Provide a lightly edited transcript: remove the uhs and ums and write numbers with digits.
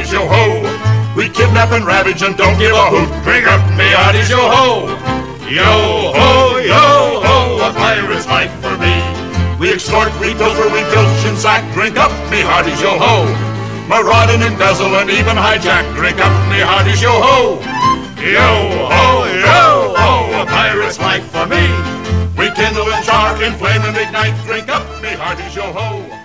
hearties, yo-ho. We kidnap and ravage and don't give a hoot. Drink up, me hearties, yo-ho. Yo-ho, yo-ho, a pirate's life for me. We extort, we pilfer, we filch and sack. Drink up, me hearties, yo-ho. Maraud and embezzle and even hijack. Drink up, me hearties, yo-ho. Yo-ho, yo-ho, a pirate's life for me. We kindle and char, inflame and ignite. Drink up, me hearties, yo-ho.